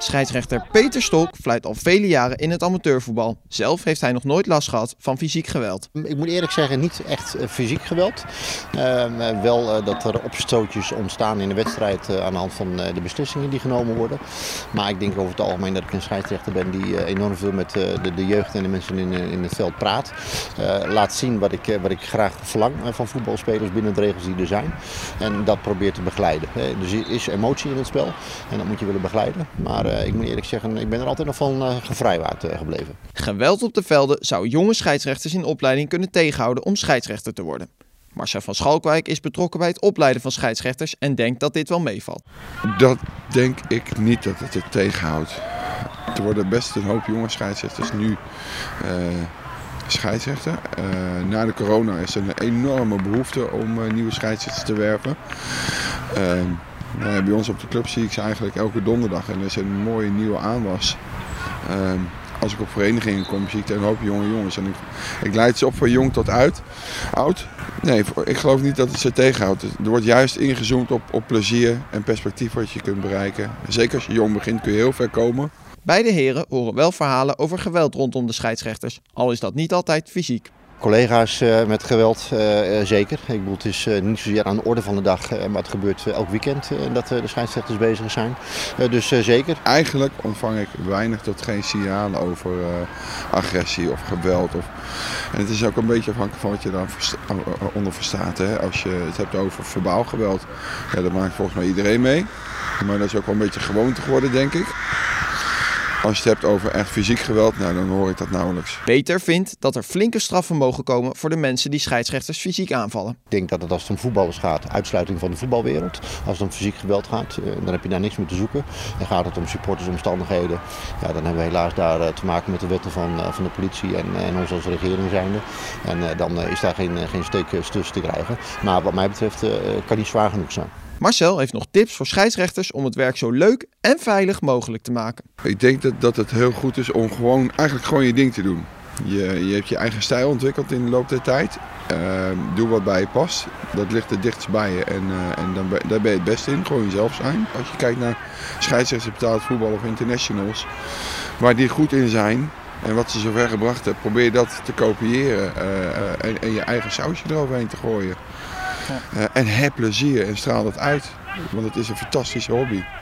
Scheidsrechter Peter Stok fluit al vele jaren in het amateurvoetbal. Zelf heeft hij nog nooit last gehad van fysiek geweld. Ik moet eerlijk zeggen, niet echt fysiek geweld. Wel dat er opstootjes ontstaan in de wedstrijd aan de hand van de beslissingen die genomen worden. Maar ik denk over het algemeen dat ik een scheidsrechter ben die enorm veel met de jeugd en de mensen in het veld praat. Laat zien wat ik graag verlang van voetbalspelers binnen de regels die er zijn. En dat probeert te begeleiden. Dus er is emotie in het spel en dat moet je willen begeleiden. Maar ik moet eerlijk zeggen, ik ben er altijd nog van gevrijwaard gebleven. Geweld op de velden zou jonge scheidsrechters in opleiding kunnen tegenhouden om scheidsrechter te worden. Marcel van Schalkwijk is betrokken bij het opleiden van scheidsrechters en denkt dat dit wel meevalt. Dat denk ik niet dat het tegenhoudt. Er worden best een hoop jonge scheidsrechters nu scheidsrechter. Na de corona is er een enorme behoefte om nieuwe scheidsrechters te werven. Bij ons op de club zie ik ze eigenlijk elke donderdag en er is een mooie nieuwe aanwas. Als ik op verenigingen kom, zie ik een hoop jonge jongens en ik leid ze op van jong tot oud. Nee, ik geloof niet dat het ze tegenhoudt. Er wordt juist ingezoomd op plezier en perspectief wat je kunt bereiken. Zeker als je jong begint kun je heel ver komen. Beide heren horen wel verhalen over geweld rondom de scheidsrechters, al is dat niet altijd fysiek. Collega's met geweld, zeker. Ik bedoel, het is niet zozeer aan de orde van de dag, maar het gebeurt elk weekend dat de scheidsrechters bezig zijn. Dus zeker. Eigenlijk ontvang ik weinig tot geen signalen over agressie of geweld. En het is ook een beetje afhankelijk van wat je daar onder verstaat. Hè? Als je het hebt over verbaal geweld, ja, dat maakt volgens mij iedereen mee. Maar dat is ook wel een beetje gewoonte geworden, denk ik. Als je het hebt over echt fysiek geweld, nou, dan hoor ik dat nauwelijks. Peter vindt dat er flinke straffen mogen komen voor de mensen die scheidsrechters fysiek aanvallen. Ik denk dat het als het om voetballers gaat, uitsluiting van de voetbalwereld. Als het om fysiek geweld gaat, dan heb je daar niks meer te zoeken. Dan gaat het om supportersomstandigheden. Ja, dan hebben we helaas daar te maken met de wetten van de politie en ons als regering zijnde. En dan is daar geen steek tussen te krijgen. Maar wat mij betreft kan die zwaar genoeg zijn. Marcel heeft nog tips voor scheidsrechters om het werk zo leuk en veilig mogelijk te maken. Ik denk dat het heel goed is om eigenlijk gewoon je ding te doen. Je hebt je eigen stijl ontwikkeld in de loop der tijd. Doe wat bij je past. Dat ligt het dichtst bij je en daar ben je het beste in. Gewoon jezelf zijn. Als je kijkt naar scheidsrechters betaald voetbal of internationals, waar die goed in zijn en wat ze zover gebracht hebben, probeer dat te kopiëren en je eigen sausje eroverheen te gooien. En heb plezier en straal dat uit, want het is een fantastische hobby.